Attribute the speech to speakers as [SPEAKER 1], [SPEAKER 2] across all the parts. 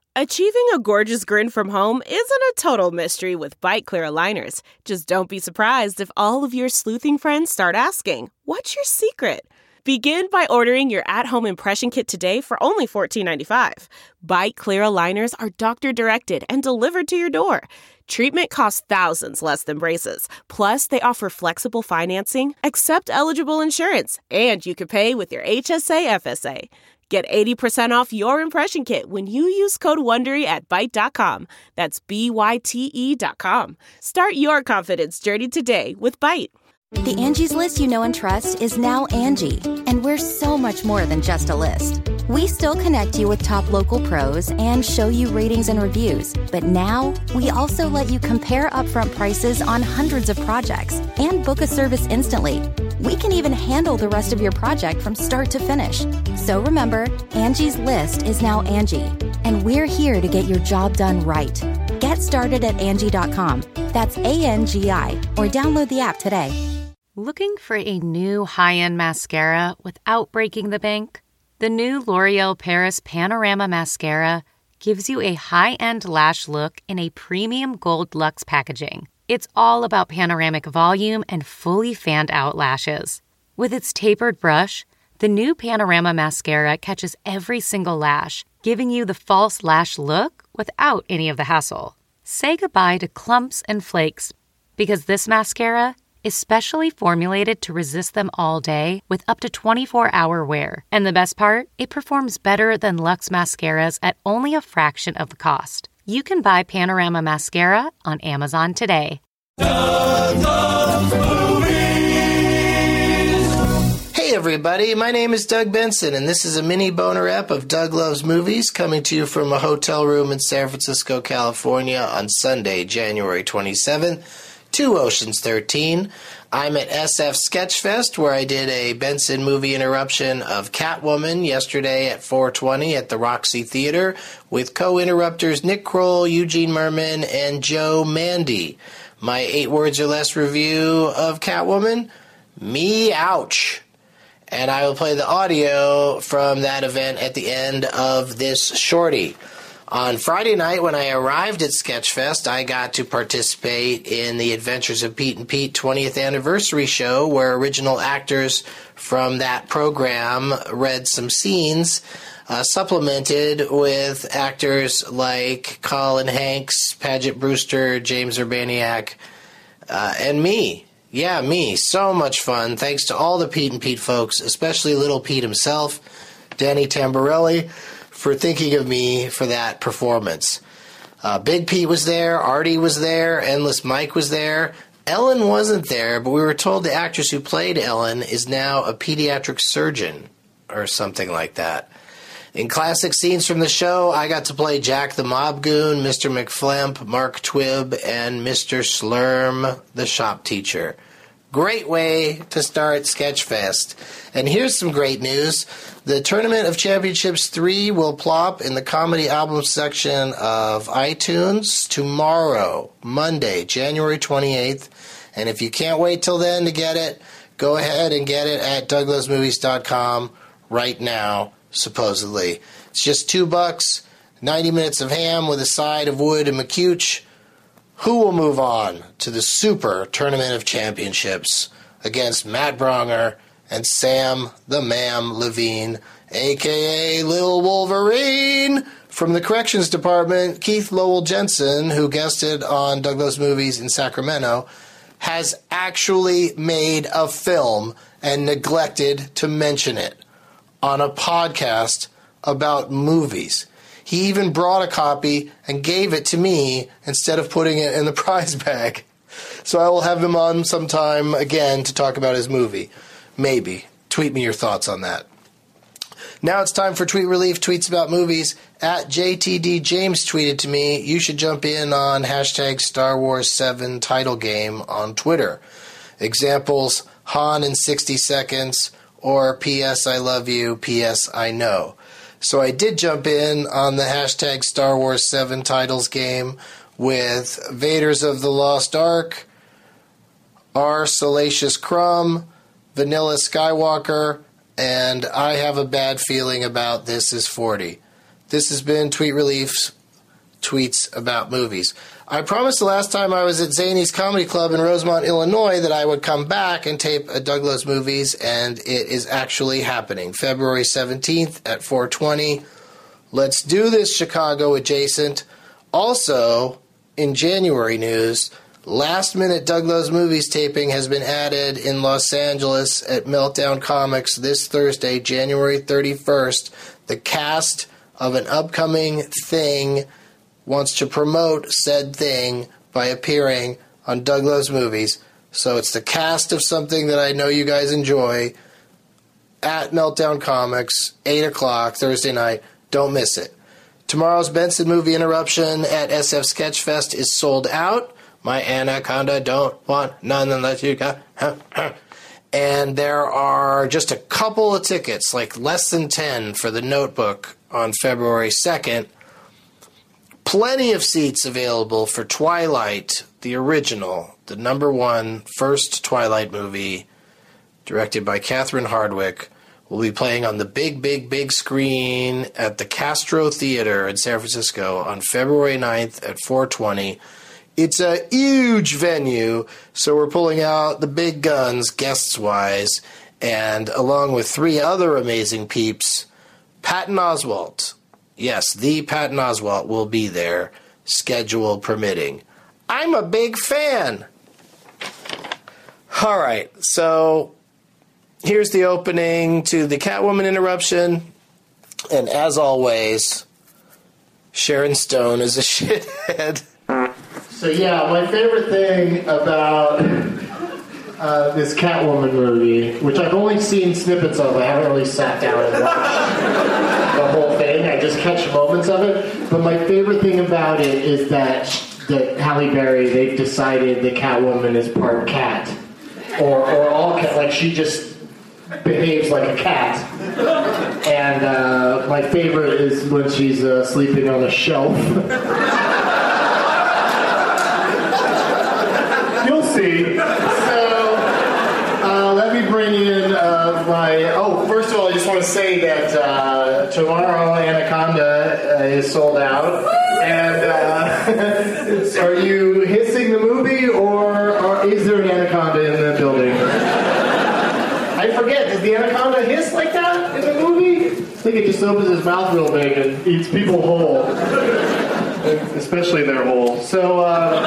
[SPEAKER 1] Achieving a gorgeous grin from home isn't a total mystery with Byte Clear aligners. Just don't be surprised if all of your sleuthing friends start asking, "What's your secret?" Begin by ordering your at-home impression kit today for only $14.95. Byte Clear aligners are doctor-directed and delivered to your door. Treatment costs thousands less than braces. Plus, they offer flexible financing, accept eligible insurance, and you can pay with your HSA FSA. Get 80% off your impression kit when you use code WONDERY at Byte.com. That's BYTE.com. Start your confidence journey today with Byte.
[SPEAKER 2] The Angie's List you know and trust is now Angie, and we're so much more than just a list. We still connect you with top local pros and show you ratings and reviews, but now we also let you compare upfront prices on hundreds of projects and book a service instantly. We can even handle the rest of your project from start to finish. So remember, Angie's List is now Angie, and we're here to get your job done right. Get started at Angie.com. That's ANGI, or download the app today.
[SPEAKER 3] Looking for a new high-end mascara without breaking the bank? The new L'Oreal Paris Panorama Mascara gives you a high-end lash look in a premium gold luxe packaging. It's all about panoramic volume and fully fanned-out lashes. With its tapered brush, the new Panorama Mascara catches every single lash, giving you the false lash look without any of the hassle. Say goodbye to clumps and flakes, because this mascara is specially formulated to resist them all day with up to 24-hour wear. And the best part? It performs better than Luxe mascaras at only a fraction of the cost. You can buy Panorama Mascara on Amazon today.
[SPEAKER 4] Doug Loves Movies. Hey everybody, my name is Doug Benson, and this is a mini boner ep of Doug Loves Movies, coming to you from a hotel room in San Francisco, California on Sunday, January 27th. 2 Oceans 13. I'm at SF Sketchfest, where I did a Benson movie interruption of Catwoman yesterday at 4:20 at the Roxy Theater with co-interrupters Nick Kroll, Eugene Merman, and Joe Mandy. My 8 words or less review of Catwoman, me ouch. And I will play the audio from that event at the end of this shorty. On Friday night, when I arrived at Sketchfest, I got to participate in the Adventures of Pete and Pete 20th Anniversary Show, where original actors from that program read some scenes, supplemented with actors like Colin Hanks, Paget Brewster, James Urbaniak, and me. Yeah, me. So much fun. Thanks to all the Pete and Pete folks, especially Little Pete himself, Danny Tamborelli, for thinking of me for that performance. Big Pete was there, Artie was there, Endless Mike was there. Ellen wasn't there, but we were told the actress who played Ellen is now a pediatric surgeon or something like that. In classic scenes from the show, I got to play Jack the Mob Goon, Mr. McFlemp, Mark Twibb, and Mr. Slurm, the shop teacher. Great way to start Sketchfest. And here's some great news. The Tournament of Championships 3 will plop in the comedy album section of iTunes tomorrow, Monday, January 28th. And if you can't wait till then to get it, go ahead and get it at douglasmovies.com right now, supposedly. It's just $2, 90 minutes of ham with a side of wood and McCuch. Who will move on to the Super Tournament of Championships against Matt Bronger and Sam the Mam Levine, a.k.a. Lil Wolverine? From the Corrections Department, Keith Lowell Jensen, who guested on Douglas Movies in Sacramento, has actually made a film and neglected to mention it on a podcast about movies. He even brought a copy and gave it to me instead of putting it in the prize bag. So I will have him on sometime again to talk about his movie. Maybe. Tweet me your thoughts on that. Now it's time for Tweet Relief, tweets about movies. At JTD James tweeted to me, you should jump in on hashtag Star Wars 7 title game on Twitter. Examples, Han in 60 seconds, or P.S. I love you, P.S. I know. So I did jump in on the hashtag Star Wars 7 titles game with Vaders of the Lost Ark, R. Salacious Crumb, Vanilla Skywalker, and I have a bad feeling about This Is 40. This has been Tweet Relief's tweets about movies. I promised the last time I was at Zany's Comedy Club in Rosemont, Illinois, that I would come back and tape a Doug Loves Movies, and it is actually happening. February 17th at 4:20. Let's do this, Chicago adjacent. Also, in January news, last-minute Doug Loves Movies taping has been added in Los Angeles at Meltdown Comics this Thursday, January 31st. The cast of an upcoming thing wants to promote said thing by appearing on Doug Loves Movies. So it's the cast of something that I know you guys enjoy at Meltdown Comics, 8 o'clock Thursday night. Don't miss it. Tomorrow's Benson Movie Interruption at SF Sketchfest is sold out. My anaconda don't want none unless you got... And there are just a couple of tickets, like less than 10 for the Notebook on February 2nd. Plenty of seats available for Twilight, the original, the #1 first Twilight movie, directed by Catherine Hardwicke. Will be playing on the big screen at the Castro Theater in San Francisco on February 9th at 4:20. It's a huge venue, so we're pulling out the big guns, guests-wise, and along with 3 other amazing peeps, Patton Oswalt. Yes, the Patton Oswalt will be there, schedule permitting. I'm a big fan! All right, so here's the opening to the Catwoman interruption, and as always, Sharon Stone is a shithead. So yeah, my favorite thing about this Catwoman movie, which I've only seen snippets of, I haven't really sat down and watched the whole thing, I just catch moments of it, but my favorite thing about it is that Halle Berry, they've decided that Catwoman is part cat, or all cat, like she just behaves like a cat. And my favorite is when she's sleeping on a shelf. You'll see. So, let me bring in first of all, I just want to say that tomorrow Anaconda is sold out. And are you hissing the movie, or is there an anaconda in the building? I forget, does the anaconda hiss like that in the movie? I think it just opens his mouth real big and eats people whole. Especially their whole. So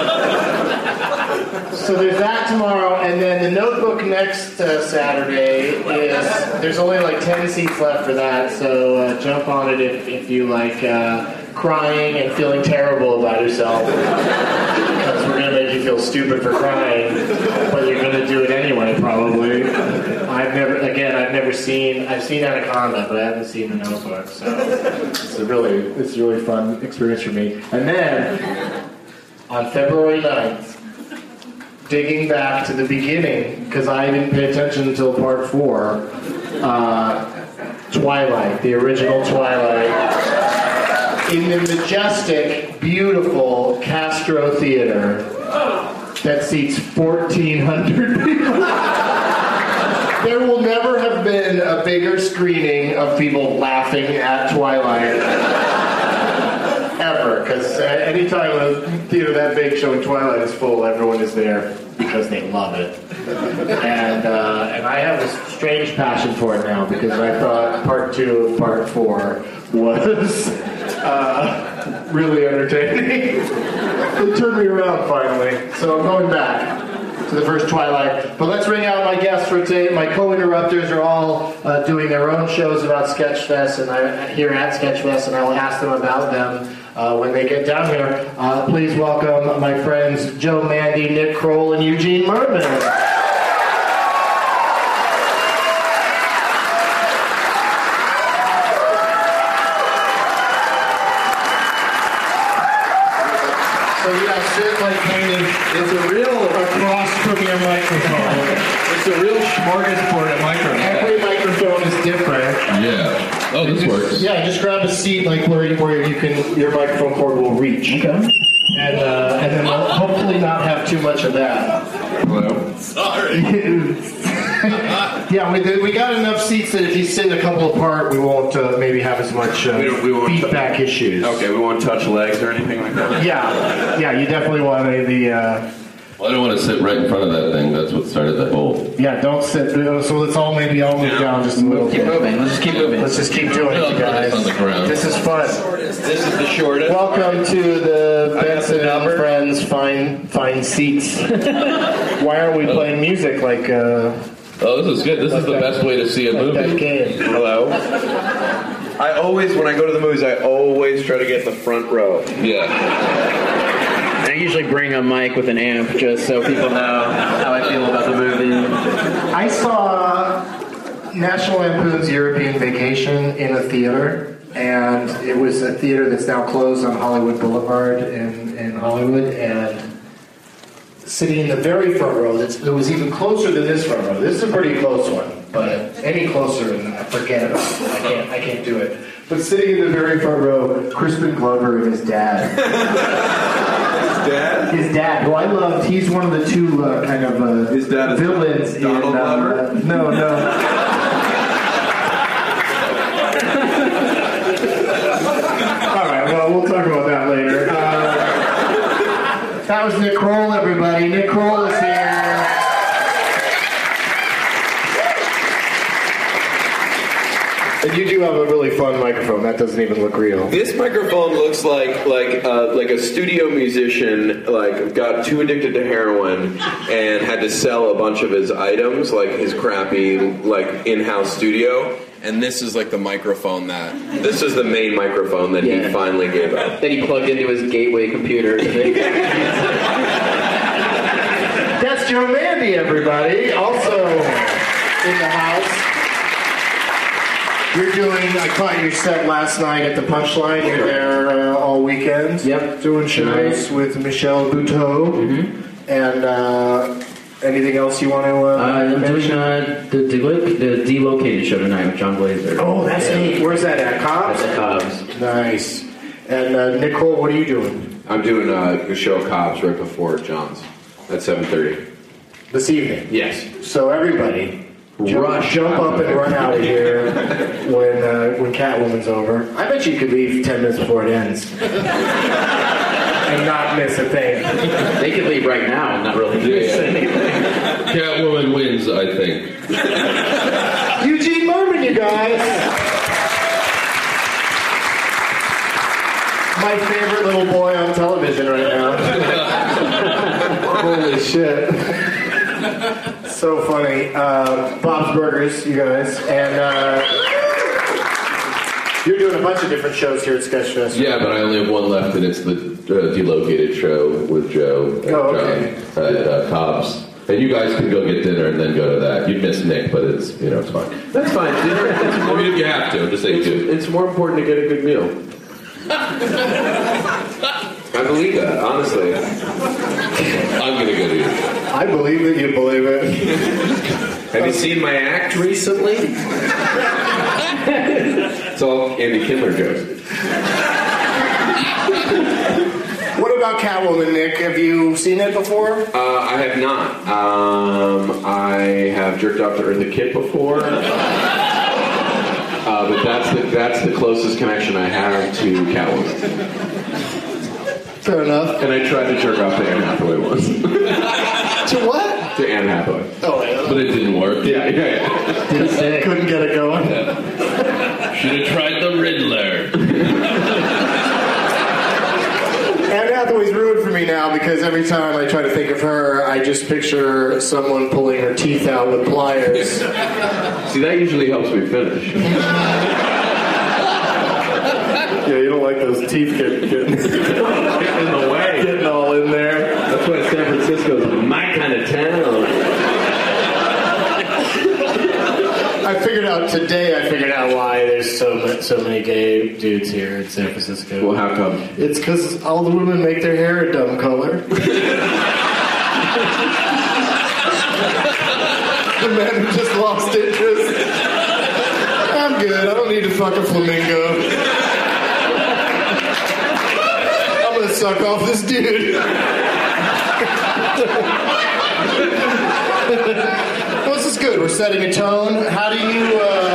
[SPEAKER 4] there's that tomorrow, and then the Notebook next Saturday is, there's only like 10 seats left for that, so jump on it if you like crying and feeling terrible about yourself. Because we're going to make you feel stupid for crying, but you're going to do it anyway, probably. I've seen Anaconda, but I haven't seen the Notebook, so it's a really fun experience for me. And then, on February 9th, digging back to the beginning, because I didn't pay attention until part 4, Twilight, the original Twilight, in the majestic, beautiful Castro Theater that seats 1,400 people. There will never have been a bigger screening of people laughing at Twilight ever, because anytime a theater that big showing Twilight is full, everyone is there because they love it. And I have a strange passion for it now, because I thought part 2 of part 4 was really entertaining. It turned me around finally, so I'm going back to the first Twilight. But let's ring out my guests for today. My co-interrupters are all doing their own shows about Sketchfest, and here at Sketchfest, and I will ask them about them when they get down here. Please welcome my friends Joe Mandy, Nick Kroll, and Eugene Merman. It's a real across from your microphone. It's a real smorgasbord of microphone. Every microphone is different.
[SPEAKER 5] Yeah. Oh, this works.
[SPEAKER 4] Yeah, just grab a seat like where you can, your microphone cord will reach.
[SPEAKER 5] Okay.
[SPEAKER 4] And then we'll hopefully not have too much of that.
[SPEAKER 5] Hello.
[SPEAKER 6] Sorry. Yeah, we got enough seats that if you sit a couple apart, we won't maybe have as much
[SPEAKER 7] we won't
[SPEAKER 6] feedback issues.
[SPEAKER 7] Okay, we won't touch legs or anything like that?
[SPEAKER 6] Yeah, you definitely want the...
[SPEAKER 5] Well, I don't want to sit right in front of that thing. That's what started that whole...
[SPEAKER 6] Yeah, don't sit. So let's all move down just a little bit.
[SPEAKER 8] Keep moving. Let's just keep moving.
[SPEAKER 6] Let's just keep doing it, guys.
[SPEAKER 5] On the ground.
[SPEAKER 6] This is fun.
[SPEAKER 8] This is the shortest.
[SPEAKER 6] Welcome to the Benson and Friends Fine Seats. Why aren't we playing music like...
[SPEAKER 5] Oh, this is good. This is the best way to see a movie.
[SPEAKER 6] That game.
[SPEAKER 7] Hello? I always, when I go to the movies, I always try to get in the front row.
[SPEAKER 5] Yeah.
[SPEAKER 8] I usually bring a mic with an amp just so people know how I feel about the movie.
[SPEAKER 6] I saw National Lampoon's European Vacation in a theater, and it was a theater that's now closed on Hollywood Boulevard in Hollywood, and sitting in the very front row, it was even closer than this front row. This is a pretty close one, but any closer, forget it. I can't do it. But sitting in the very front row, Crispin Glover and his dad.
[SPEAKER 7] Dad?
[SPEAKER 6] His dad, who I loved, he's one of the two kind of
[SPEAKER 7] His dad is
[SPEAKER 6] villains
[SPEAKER 7] Donald
[SPEAKER 6] in...
[SPEAKER 7] Glover?
[SPEAKER 6] No. Alright, well, we'll talk about that later. That was Nick Kroll, everybody. Nick Kroll is here. And you do have a really fun microphone. That doesn't even look real.
[SPEAKER 7] This microphone looks like a studio musician got too addicted to heroin and had to sell a bunch of his items, like his crappy in-house studio. And this is the microphone this is the main microphone that he finally gave up.
[SPEAKER 8] Then he plugged into his gateway computer.
[SPEAKER 6] That's Joe Mandy, everybody. Also in the house. I caught your set last night at the Punchline. You're there all weekend.
[SPEAKER 8] Yep.
[SPEAKER 6] Doing shows with Michelle Buteau. Mm-hmm. And anything else you want to
[SPEAKER 8] I'm
[SPEAKER 6] mention?
[SPEAKER 8] doing the Delocated show tonight with John Glazer.
[SPEAKER 6] Oh, that's neat. Where's that at? Cobb's?
[SPEAKER 8] That's at Cobb's.
[SPEAKER 6] Nice. And Nicole, what are you doing?
[SPEAKER 7] I'm doing a show Cobb's right before John's at 7:30.
[SPEAKER 6] This evening?
[SPEAKER 7] Yes.
[SPEAKER 6] So everybody... Jump up and run out of here when Catwoman's over. I bet you could leave 10 minutes before it ends and not miss a thing.
[SPEAKER 8] They could leave right now and not really miss anything.
[SPEAKER 5] Catwoman wins, I think.
[SPEAKER 6] Eugene Merman, you guys. My favorite little boy on television right now. Holy shit. So funny. Bob's Burgers, you guys. And you're doing a bunch of different shows here at Sketchfest.
[SPEAKER 5] Yeah, but I only have one left, and it's the Delocated show with Joe and John at Cobb's. And you guys can go get dinner and then go to that. You'd miss Nick, but it's fine.
[SPEAKER 7] That's fine. Dinner,
[SPEAKER 5] I mean, if you have to, just say do.
[SPEAKER 7] It's more important to get a good meal. I believe that, honestly.
[SPEAKER 5] I'm going to go to you.
[SPEAKER 6] I believe that you believe it.
[SPEAKER 7] Have you seen my act recently? It's all Andy Kindler jokes.
[SPEAKER 6] What about Catwoman, Nick? Have you seen it before?
[SPEAKER 7] I have not. I have jerked off to Eartha Kitt before. But that's the closest connection I have to Catwoman.
[SPEAKER 6] Fair enough.
[SPEAKER 7] And I tried to jerk off to Anne Hathaway once.
[SPEAKER 6] To what?
[SPEAKER 7] To Anne Hathaway.
[SPEAKER 6] Oh, yeah.
[SPEAKER 5] But it didn't work.
[SPEAKER 7] Yeah.
[SPEAKER 6] Couldn't get it going.
[SPEAKER 5] Should have tried the Riddler.
[SPEAKER 6] Anne Hathaway's ruined for me now because every time I try to think of her, I just picture someone pulling her teeth out with pliers.
[SPEAKER 7] See, that usually helps me finish.
[SPEAKER 6] Yeah, you don't like those teeth getting
[SPEAKER 7] in the way.
[SPEAKER 6] Getting all in there.
[SPEAKER 7] That's why San Francisco's my kind of town.
[SPEAKER 6] I figured out why there's so many gay dudes here in San Francisco.
[SPEAKER 7] Well, how come?
[SPEAKER 6] It's because all the women make their hair a dumb color. The men have just lost interest. I'm good. I don't need to fuck a flamingo. I'm gonna suck off this dude. What's the is good. We're setting a tone. How do you...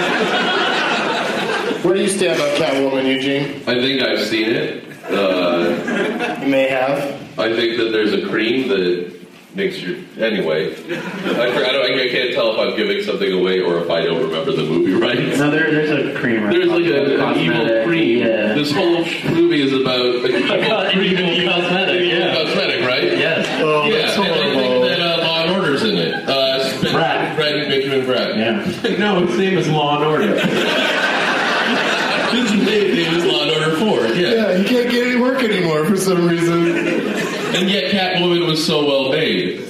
[SPEAKER 6] where do you stand on Catwoman, Eugene?
[SPEAKER 5] I think I've seen it.
[SPEAKER 6] You may have.
[SPEAKER 5] I think that there's a cream that makes your... Anyway. I can't tell if I'm giving something away or if I don't remember the movie right.
[SPEAKER 8] No, there's a cream.
[SPEAKER 5] There's like an evil cream.
[SPEAKER 8] Yeah.
[SPEAKER 5] This whole movie is about an evil cosmetic, right?
[SPEAKER 8] Yes.
[SPEAKER 6] Oh,
[SPEAKER 5] Yeah,
[SPEAKER 6] that's
[SPEAKER 5] and I
[SPEAKER 6] horrible.
[SPEAKER 5] think that Law and Order's in it. Benjamin Bratt.
[SPEAKER 8] Yeah.
[SPEAKER 9] No, his name is Law and Order.
[SPEAKER 5] His name is Law and Order 4, yeah.
[SPEAKER 6] Yeah, he can't get any work anymore for some reason.
[SPEAKER 5] And yet Catwoman was so well made.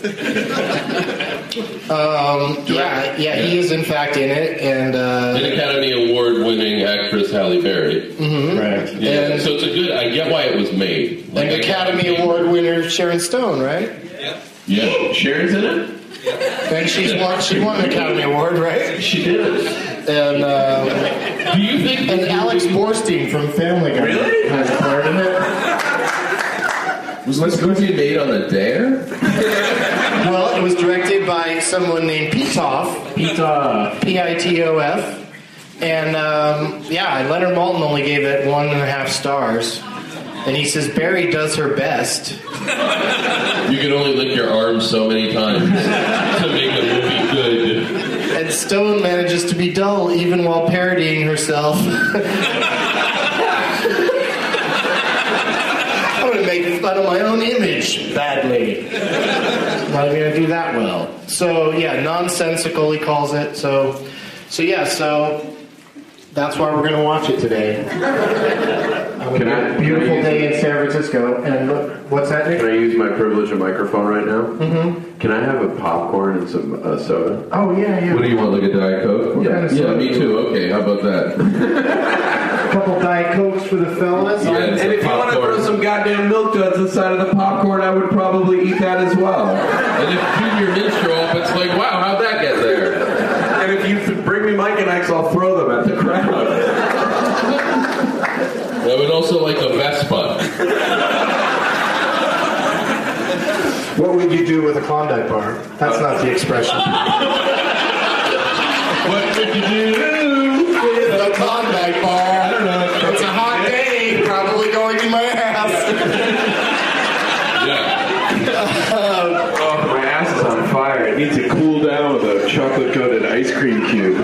[SPEAKER 6] He is in fact in it, and
[SPEAKER 5] An Academy Award-winning actress Halle Berry.
[SPEAKER 8] Right.
[SPEAKER 5] Yeah,
[SPEAKER 6] And-
[SPEAKER 5] so it's a good... I get why it was made.
[SPEAKER 6] and Academy Award winner Sharon Stone, right?
[SPEAKER 5] Yeah.
[SPEAKER 9] Sharon's in it?
[SPEAKER 6] And she won an Academy Award, right?
[SPEAKER 9] She did.
[SPEAKER 6] And
[SPEAKER 5] Do you think...
[SPEAKER 6] and Alex Borstein from Family Guy
[SPEAKER 9] Really?
[SPEAKER 6] has a part in it.
[SPEAKER 5] Was this movie made on a dare?
[SPEAKER 6] Well, it was directed by someone named Pitoff, Pitof, and Leonard Maltin only gave it 1.5 stars. And he says Barry does her best.
[SPEAKER 5] You can only lick your arm so many times to make a movie good.
[SPEAKER 6] And Stone manages to be dull even while parodying herself. I'm going to make fun of my own image badly. Not going to do that well. So, yeah, nonsensical, he calls it. So that's why we're going to watch it today. Beautiful day in San Francisco. And look, what's that, Nick?
[SPEAKER 9] Can I use my privilege of microphone right now? Mm-hmm. Can I have a popcorn and some soda?
[SPEAKER 6] Oh, yeah.
[SPEAKER 5] What do you want, like a Diet Coke?
[SPEAKER 6] Yeah,
[SPEAKER 5] me too. Okay, how about that?
[SPEAKER 6] A couple Diet Cokes for the fellas.
[SPEAKER 5] Yeah,
[SPEAKER 9] And if you want to throw some goddamn milk duds inside of the popcorn, I would probably eat that as well.
[SPEAKER 5] And if Junior Mints show up, it's like, wow, how'd that get there?
[SPEAKER 9] And if you bring me Mike and Ike's, I'll throw them at the crowd.
[SPEAKER 5] I would also like a Vespa.
[SPEAKER 6] What would you do with a Klondike bar? That's not the expression.
[SPEAKER 5] What would you do?
[SPEAKER 6] With a Klondike bar.
[SPEAKER 9] I don't know.
[SPEAKER 6] It's a hot day. Probably going to my house.
[SPEAKER 5] Yeah.
[SPEAKER 9] Oh, my ass is on fire. It needs to cool down with a chocolate-coated ice cream cube.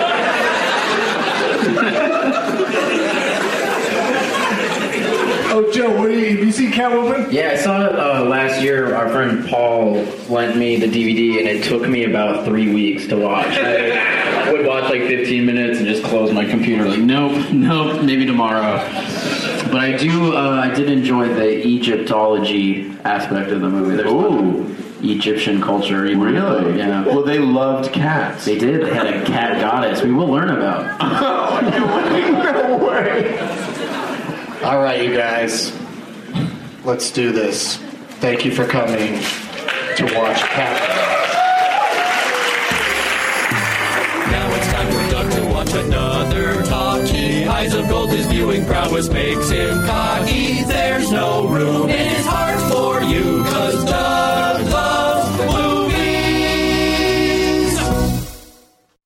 [SPEAKER 6] Oh, Joe, have you seen Catwoman?
[SPEAKER 8] Yeah, I saw it last year. Our friend Paul lent me the DVD, and it took me about 3 weeks to watch. I would watch like 15 minutes and just close my computer like, nope, maybe tomorrow. But I did enjoy the Egyptology aspect of the movie. There's a lot of Egyptian culture.
[SPEAKER 9] Really?
[SPEAKER 8] Yeah.
[SPEAKER 9] Well, they loved cats.
[SPEAKER 8] They did. They had a cat goddess we will learn about.
[SPEAKER 6] No way. All right, you guys. Let's do this. Thank you for coming to watch Catwoman.
[SPEAKER 10] Now it's time for Doug to watch another talkie. Eyes of Gold, his viewing prowess makes him cocky. There's no room in